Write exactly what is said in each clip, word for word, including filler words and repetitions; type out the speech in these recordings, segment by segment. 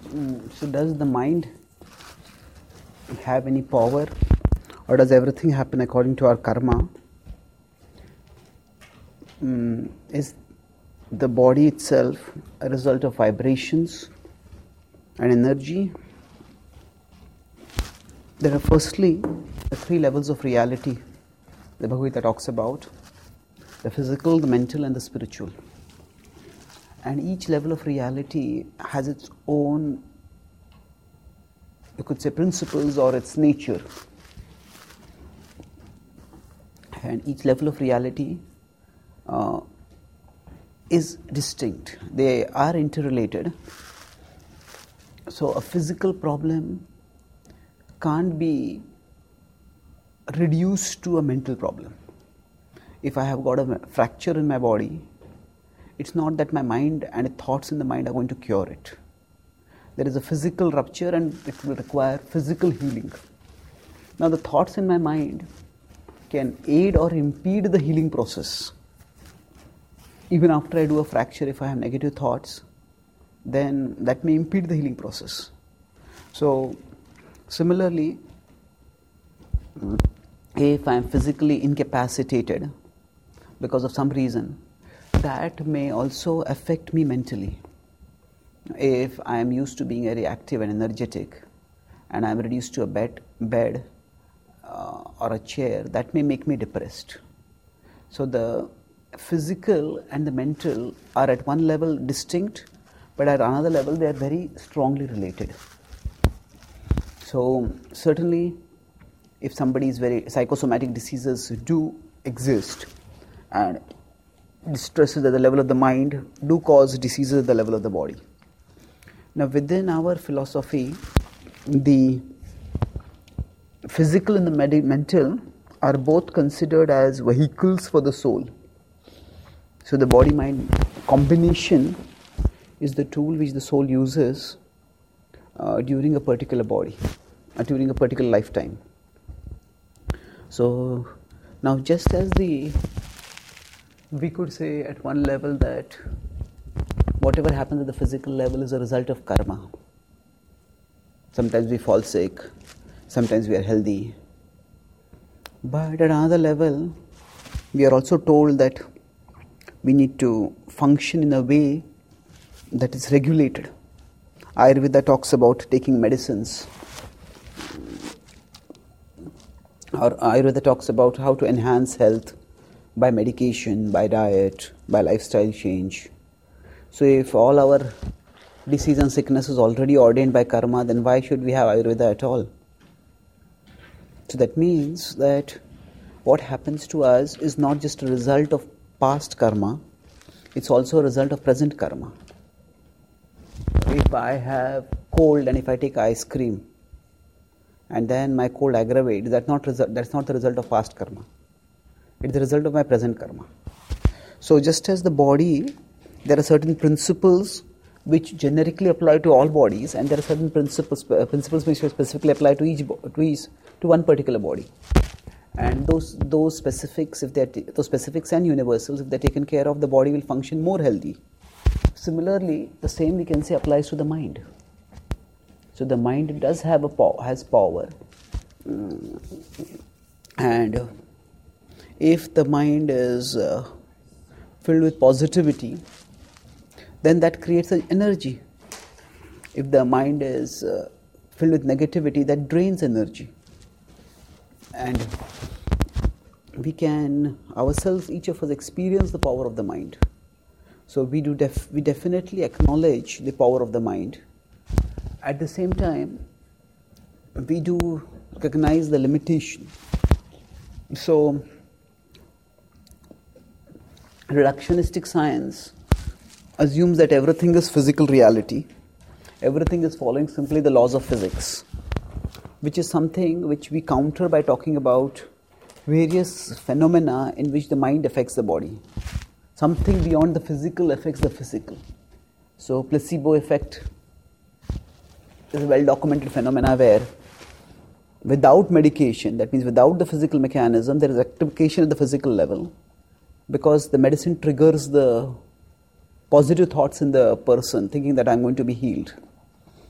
Mm, so does the mind have any power, or does everything happen according to our karma? Mm, is the body itself a result of vibrations and energy? There are firstly the three levels of reality the Bhagavad Gita talks about: the physical, the mental and the spiritual. And each level of reality has its own, you could say, principles or its nature. And each level of reality uh, is distinct. They are interrelated. So a physical problem can't be reduced to a mental problem. If I have got a fracture in my body, it's not that my mind and the thoughts in the mind are going to cure it. There is a physical rupture and it will require physical healing. Now the thoughts in my mind can aid or impede the healing process. Even after I do a fracture, if I have negative thoughts, then that may impede the healing process. So similarly, if I am physically incapacitated because of some reason, that may also affect me mentally. If I am used to being very active and energetic and I am reduced to a bed, bed uh, or a chair, that may make me depressed. So the physical and the mental are at one level distinct, but at another level they are very strongly related. So certainly if somebody is very, psychosomatic diseases do exist, and distresses at the level of the mind do cause diseases at the level of the body. Now within our philosophy, the physical and the med- mental are both considered as vehicles for the soul. So the body-mind combination is the tool which the soul uses uh, during a particular body, uh, during a particular lifetime. So now just as the we could say at one level that whatever happens at the physical level is a result of karma. Sometimes we fall sick, sometimes we are healthy. But at another level, we are also told that we need to function in a way that is regulated. Ayurveda talks about taking medicines. Or Ayurveda talks about how to enhance health by medication, by diet, by lifestyle change. So if all our disease and sickness is already ordained by karma, then why should we have Ayurveda at all? So that means that what happens to us is not just a result of past karma, it's also a result of present karma. If I have cold and if I take ice cream and then my cold aggravates, that's not, result, that's not the result of past karma. It's the result of my present karma. So just as the body, there are certain principles which generically apply to all bodies, and there are certain principles uh, principles which specifically apply to each to each to one particular body. And those those specifics, if they those specifics and universals, if they're taken care of, the body will function more healthy. Similarly, the same we can say applies to the mind. So the mind does have a pow- has power, mm. and if the mind is uh, filled with positivity, then that creates an energy. If the mind is uh, filled with negativity, that drains energy. And we can ourselves, each of us, experience the power of the mind. So we do def- we definitely acknowledge the power of the mind. At the same time, we do recognize the limitation. So reductionistic science assumes that everything is physical reality, everything is following simply the laws of physics, which is something which we counter by talking about various phenomena in which the mind affects the body. Something beyond the physical affects the physical. So placebo effect is a well-documented phenomena where without medication, that means without the physical mechanism, there is activation at the physical level, because the medicine triggers the positive thoughts in the person, thinking that I'm going to be healed.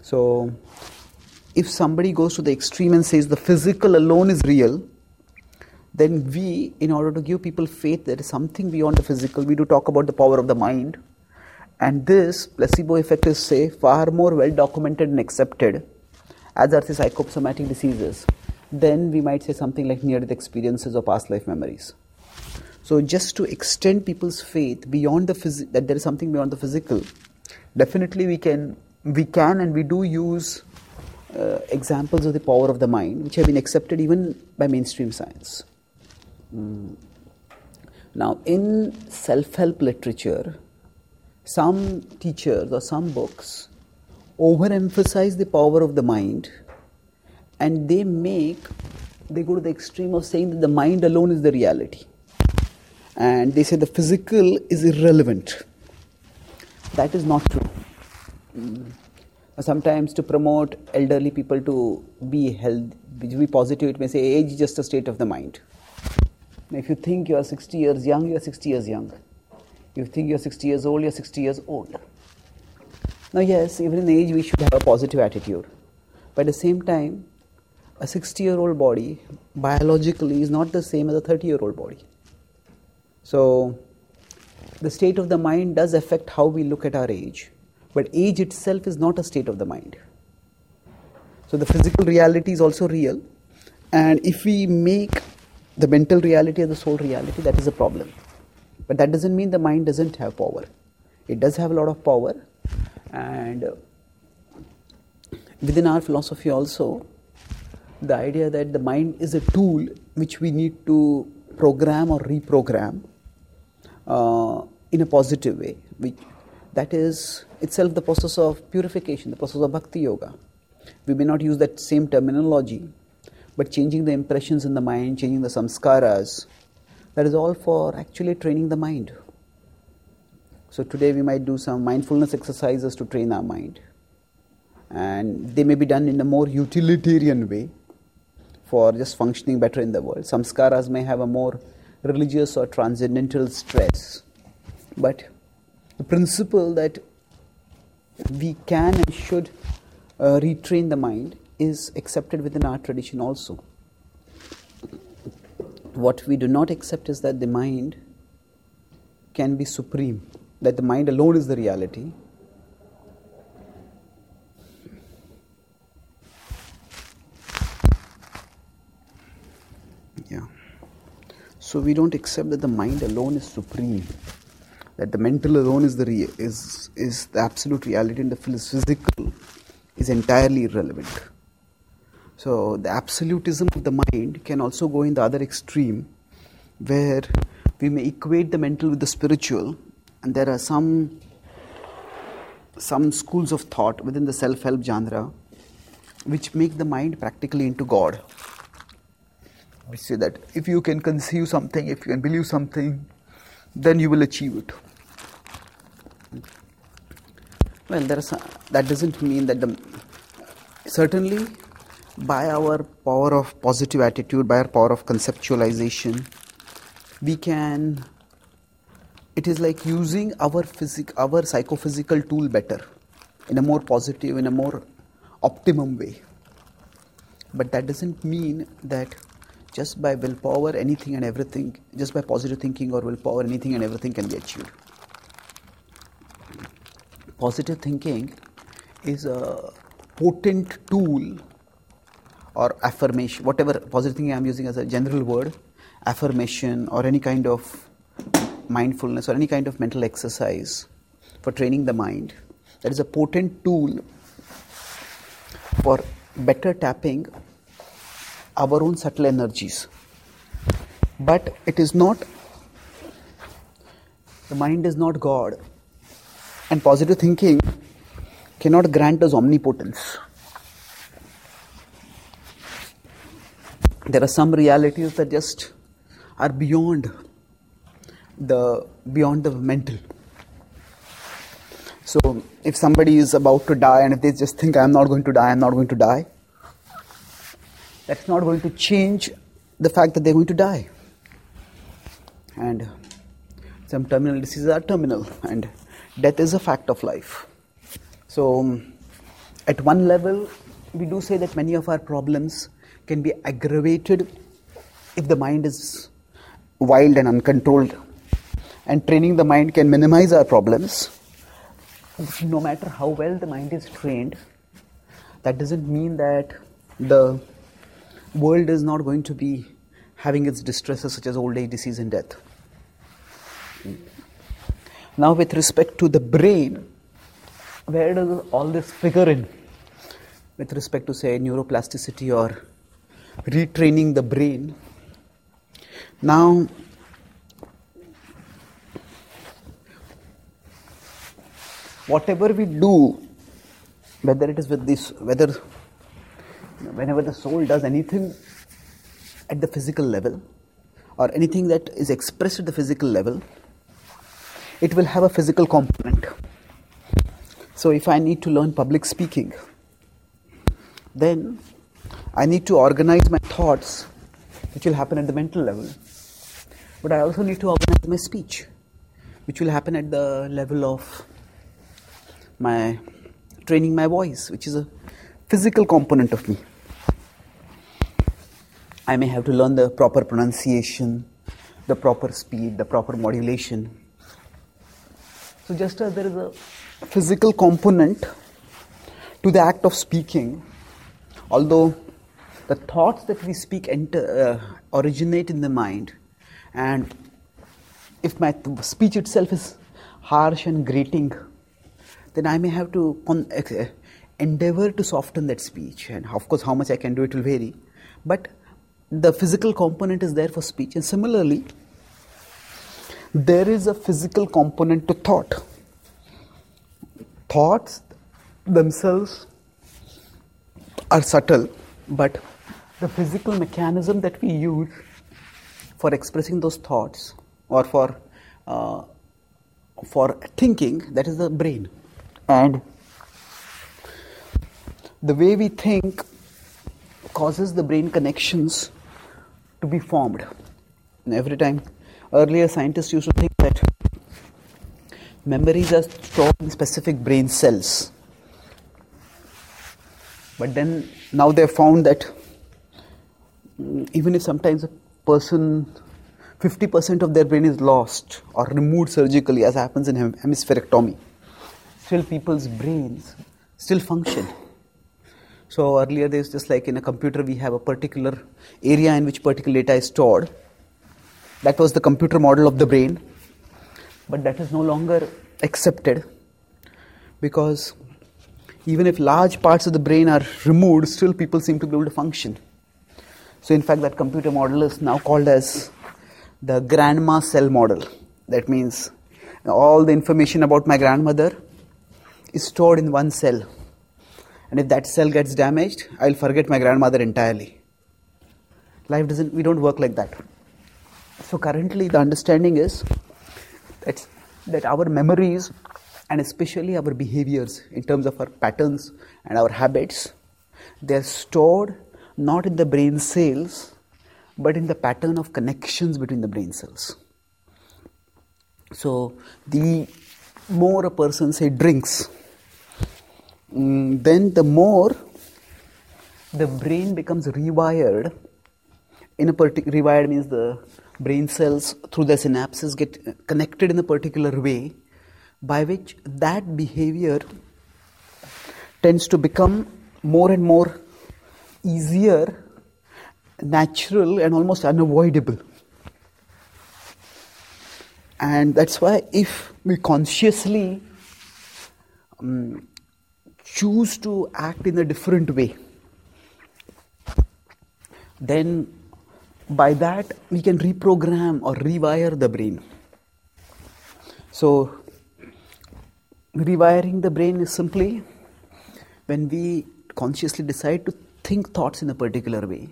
So if somebody goes to the extreme and says the physical alone is real, then we, in order to give people faith there is something beyond the physical, we do talk about the power of the mind. And this placebo effect is, say, far more well documented and accepted, as are the psychosomatic diseases. Then we might say something like near-death experiences or past life memories. So just to extend people's faith beyond the phys- that there is something beyond the physical, definitely we can, we can and we do use uh, examples of the power of the mind, which have been accepted even by mainstream science. Mm. Now, in self-help literature, some teachers or some books overemphasize the power of the mind, and they make, they go to the extreme of saying that the mind alone is the reality. And they say the physical is irrelevant. That is not true. Mm. Sometimes to promote elderly people to be healthy, be positive, it may say age is just a state of the mind. If you think you are sixty years young, you are sixty years young. If you think you are sixty years old, you are sixty years old. Now yes, even in age we should have a positive attitude. But at the same time, a sixty-year-old body biologically is not the same as a thirty-year-old body. So the state of the mind does affect how we look at our age. But age itself is not a state of the mind. So the physical reality is also real. And if we make the mental reality as the sole reality, that is a problem. But that doesn't mean the mind doesn't have power. It does have a lot of power. And within our philosophy also, the idea that the mind is a tool which we need to program or reprogram uh, in a positive way. Which, that is itself the process of purification, the process of bhakti yoga. We may not use that same terminology, but changing the impressions in the mind, changing the samskaras, that is all for actually training the mind. So today we might do some mindfulness exercises to train our mind. And they may be done in a more utilitarian way for just functioning better in the world. Samskaras may have a more religious or transcendental stress. But the principle that we can and should uh, retrain the mind is accepted within our tradition also. What we do not accept is that the mind can be supreme, that the mind alone is the reality. Yeah. So we don't accept that the mind alone is supreme, that the mental alone is the rea- is is the absolute reality, and the physical is entirely irrelevant. So the absolutism of the mind can also go in the other extreme, where we may equate the mental with the spiritual, and there are some some schools of thought within the self-help genre which make the mind practically into God. We say that if you can conceive something, if you can believe something, then you will achieve it. Well, there is a, that doesn't mean that the certainly by our power of positive attitude, by our power of conceptualization, we can, it is like using our physic, our psychophysical tool better, in a more positive, in a more optimum way. But that doesn't mean that just by willpower anything and everything, just by positive thinking or willpower anything and everything can be achieved. Positive thinking is a potent tool or affirmation, whatever positive thinking I am using as a general word, affirmation or any kind of mindfulness or any kind of mental exercise for training the mind. That is a potent tool for better tapping our own subtle energies. But it is not, the mind is not God, and positive thinking cannot grant us omnipotence. There are some realities that just are beyond the beyond the mental. So if somebody is about to die and if they just think I am not going to die, I am not going to die, that's not going to change the fact that they're going to die. And some terminal diseases are terminal, and death is a fact of life. So at one level, we do say that many of our problems can be aggravated if the mind is wild and uncontrolled. And training the mind can minimize our problems. No matter how well the mind is trained, that doesn't mean that the world is not going to be having its distresses such as old age, disease and death. Now with respect to the brain, where does all this figure in? With respect to say neuroplasticity or retraining the brain. Now, whatever we do, whether it is with this, whether whenever the soul does anything at the physical level or anything that is expressed at the physical level, it will have a physical component. So if I need to learn public speaking, then I need to organize my thoughts, which will happen at the mental level. But I also need to organize my speech, which will happen at the level of my training my voice, which is a physical component of me. I may have to learn the proper pronunciation, the proper speed, the proper modulation. So just as there is a physical component to the act of speaking, although the thoughts that we speak enter, uh, originate in the mind, and if my th- speech itself is harsh and grating, then I may have to con- uh, endeavor to soften that speech. And of course, how much I can do, it will vary. But the physical component is there for speech. And similarly, there is a physical component to thought. Thoughts themselves are subtle, but the physical mechanism that we use for expressing those thoughts or for uh, for thinking, that is the brain. And the way we think causes the brain connections to be formed. And every time, earlier scientists used to think that memories are stored in specific brain cells. But then now they have found that even if sometimes a person, fifty percent of their brain is lost or removed surgically, as happens in hem- hemispherectomy, still people's brains still function. So earlier there was just like in a computer we have a particular area in which particular data is stored. That was the computer model of the brain. But that is no longer accepted, because even if large parts of the brain are removed, still people seem to be able to function. So in fact that computer model is now called as the grandma cell model. That means all the information about my grandmother is stored in one cell. And if that cell gets damaged, I'll forget my grandmother entirely. Life doesn't, we don't work like that. So currently the understanding is that, that our memories and especially our behaviors in terms of our patterns and our habits, they are stored not in the brain cells, but in the pattern of connections between the brain cells. So the more a person, say, drinks, mm, then the more the brain becomes rewired. In a particular, rewired means the brain cells through the synapses get connected in a particular way, by which that behavior tends to become more and more easier, natural and almost unavoidable. And that's why if we consciously um, choose to act in a different way, then by that we can reprogram or rewire the brain. So rewiring the brain is simply when we consciously decide to think thoughts in a particular way,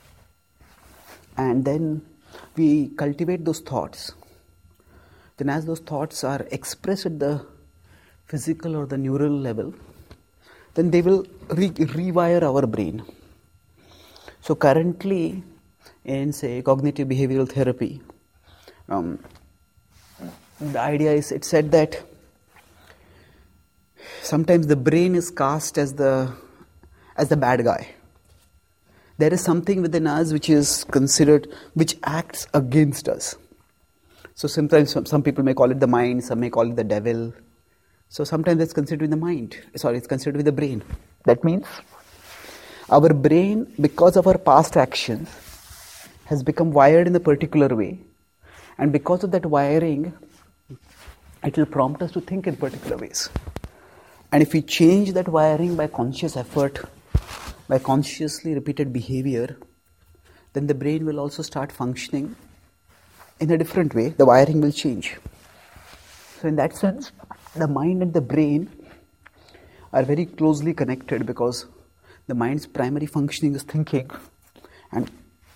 and then we cultivate those thoughts. Then as those thoughts are expressed at the physical or the neural level, then they will re- rewire our brain. So currently in, say, cognitive behavioral therapy, um, the idea is, it said that sometimes the brain is cast as the as the bad guy. There is something within us which is considered, which acts against us. So sometimes some, some people may call it the mind, some may call it the devil. So sometimes it's considered with the mind. Sorry, it's considered with the brain. That means our brain, because of our past actions, has become wired in a particular way. And because of that wiring, it will prompt us to think in particular ways. And if we change that wiring by conscious effort, by consciously repeated behavior, then the brain will also start functioning in a different way. The wiring will change. So in that sense, the mind and the brain are very closely connected, because the mind's primary functioning is thinking, and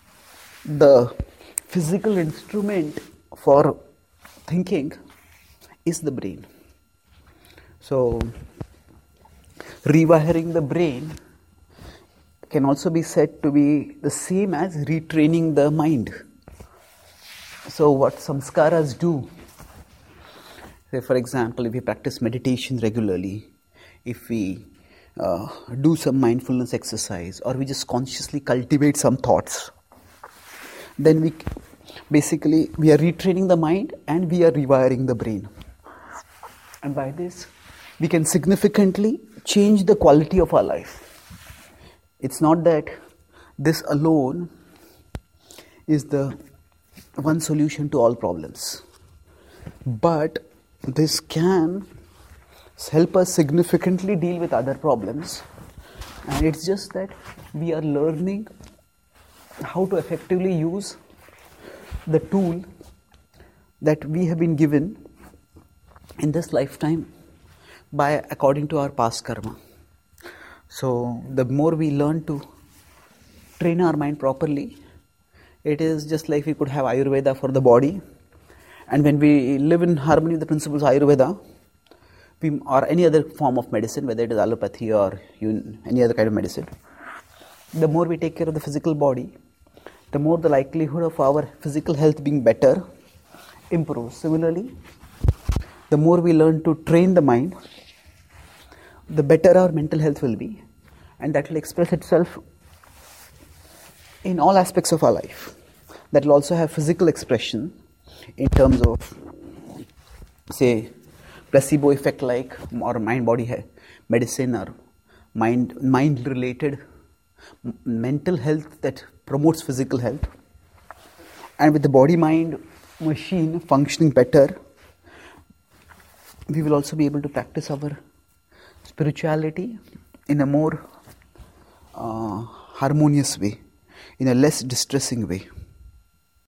the physical instrument for thinking is the brain. So rewiring the brain can also be said to be the same as retraining the mind. So what samskaras do, say for example, if we practice meditation regularly, if we uh, do some mindfulness exercise, or we just consciously cultivate some thoughts, then we basically we are retraining the mind and we are rewiring the brain. And by this, we can significantly change the quality of our life. It's not that this alone is the one solution to all problems, but this can help us significantly deal with other problems. And it's just that we are learning how to effectively use the tool that we have been given in this lifetime by according to our past karma. So the more we learn to train our mind properly, it is just like we could have Ayurveda for the body. And when we live in harmony with the principles of Ayurveda, we, or any other form of medicine, whether it is allopathy or any other kind of medicine, the more we take care of the physical body, the more the likelihood of our physical health being better improves. Similarly, the more we learn to train the mind, the better our mental health will be, and that will express itself in all aspects of our life. That will also have physical expression in terms of, say, placebo effect like, or mind-body medicine, or mind mind-related mental health that promotes physical health. And with the body-mind machine functioning better, we will also be able to practice our spirituality in a more uh, harmonious way, in a less distressing way.